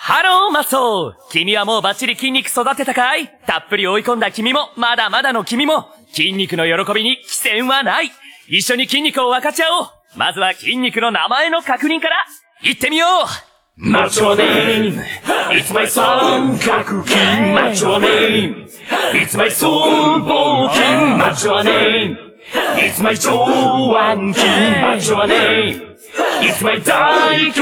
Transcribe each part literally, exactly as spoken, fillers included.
ハローマッソー。君はもうバッチリ筋肉育てたかい？たっぷり追い込んだ君も、まだまだの君も、筋肉の喜びに規制はない。一緒に筋肉を分かち合おう。まずは筋肉の名前の確認から、行ってみよう。マッチョネーム It's my 三角筋マッチョネーム It's my 僧帽筋マッチョネーム It's my 上腕筋マッチョネーム It's my 大胸筋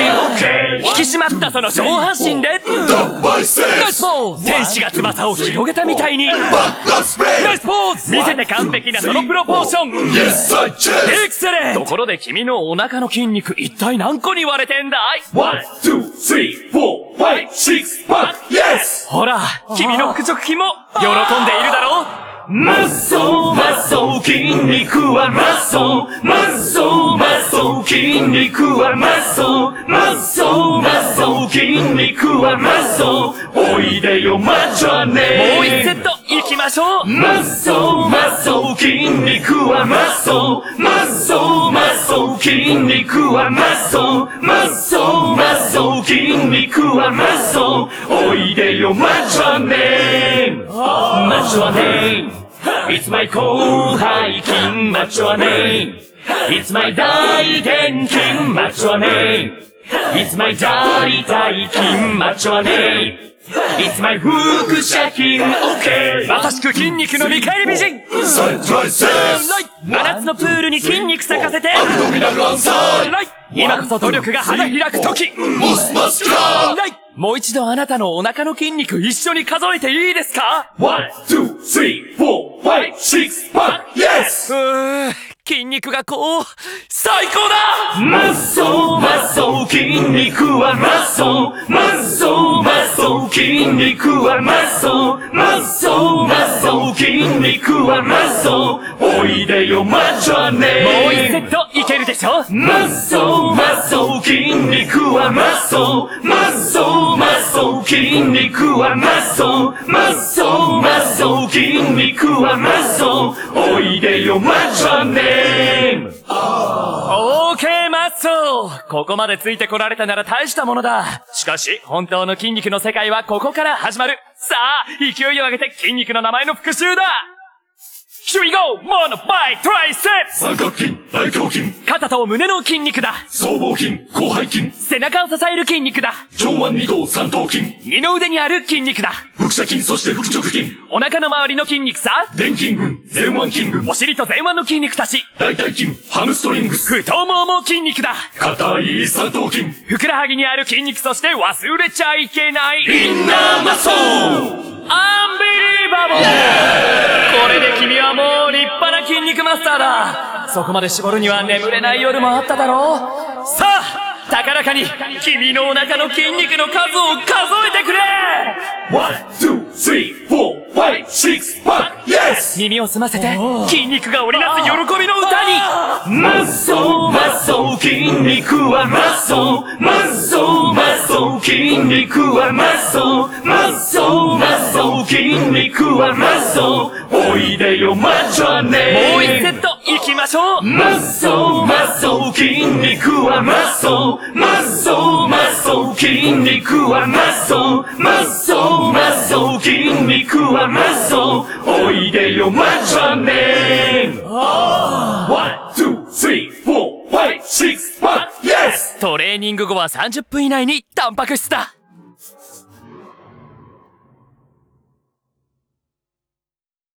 OK 引き締まったその上半身でナイスポーズ天使が翼を広げたみたいにナイスポーズ見せて完璧なそのプロポーション Yes I just エクセレントところで君のお腹の筋肉一体何個に割れてんだい ?one, two, three, four, five, six, pack, yes! ほら、君の腹直筋も喜んでいるだろうマッソーマッソー筋肉はマッソーマッソーマッソー筋肉はマッソーマッソーマッソー筋肉はマッソーおいでよマッチョネもう一セット行きましょうマッソーマッソー筋肉はマッソーマッソーマッソー筋肉はマッソーマッソーマッソー筋肉はマッソーおいでよマッチョネマッチョネIt's my 広背筋マッチョネ It's my 大臀筋マッチョネ It's my 大腿筋マッチョネ It's my 腹斜筋 OK まさしく筋肉の見返り美人真夏のプールに筋肉咲かせて今こそ努力が花開く時もう一度あなたのお腹の筋肉一緒に数えていいですか ?one, two, three, four, five, six, pack, yes! うー、筋肉がこう、最高だマッソーマッソー筋肉はマッソーマッソーマッソー筋肉はマッソーマッソーマッソー筋肉はマッソーおいでよマッチョネもう一セットいけるでしょマッソーマッソー筋肉はマッソーマッソーマッソー筋肉はマッソーマッソーマッソー筋肉はマッソーおいでよマッチョネオーケーマッソーここまでついてこられたなら大したものだしかし本当の筋肉の世界はここから始まるさあ勢いを上げて筋肉の名前の復習だHere we go! モノバイトライセップ三角筋、大胸筋肩と胸の筋肉だ僧帽筋、広背筋背中を支える筋肉だ上腕二頭三頭筋二の腕にある筋肉だ腹斜筋そして腹直筋お腹の周りの筋肉さ臀筋群、前腕筋群お尻と前腕の筋肉たち大腿筋、ハムストリングス太ももも筋肉だ硬い三頭筋ふくらはぎにある筋肉そして忘れちゃいけないインナーマッソーアンビリーバボーこれで君はもう立派な筋肉マスターだそこまで絞るには眠れない夜もあっただろうさあ高らかに君のお腹の筋肉の数を数えてくれ one, two, three, four, five, six, pack, yes! 耳を澄ませて筋肉が織りなす喜びの歌にマッソーマッソー筋肉はマッソーマッソーマッソー筋肉はマッソーマッソーマッソー筋肉はマッソーおいでよマッチョネもう一セット行きましょうマッソーマッソー筋肉はマッソーマッソーマッソー筋肉はマッソーマッソーマッソー筋肉はマッソーおいでよマッチョネ one, two, three, four, five, six, pack, yes! トレーニング後はさんじゅっぷん以内にタンパク質だ